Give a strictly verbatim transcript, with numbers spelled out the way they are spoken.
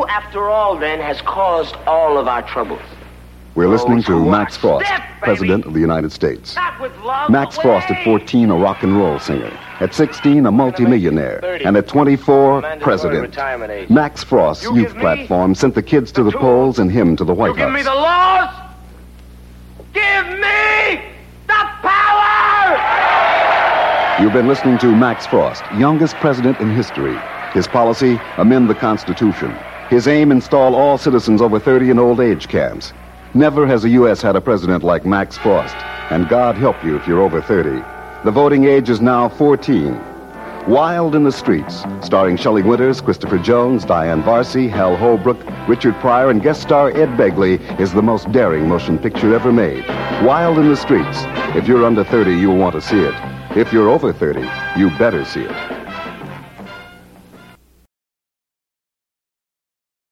Who, after all, then, has caused all of our troubles? We're listening to Those who Max are Frost, stiff, baby. President of the United States. Not with love, Max but Frost with at fourteen, a rock and roll singer. At sixteen, a multimillionaire. And at twenty-four, Mandatory president. retirement age. Max Frost's You youth give me platform sent the kids to the the polls and him to the White You give House. me the laws. Give me the power. You've been listening to Max Frost, youngest president in history. His policy, amend the Constitution. His aim, install all citizens over thirty in old age camps. Never has the U S had a president like Max Frost, and God help you if you're over thirty. The voting age is now fourteen. Wild in the Streets, starring Shelley Winters, Christopher Jones, Diane Varsi, Hal Holbrook, Richard Pryor, and guest star Ed Begley, is the most daring motion picture ever made. Wild in the Streets. If you're under thirty, you'll want to see it. If you're over thirty, you better see it.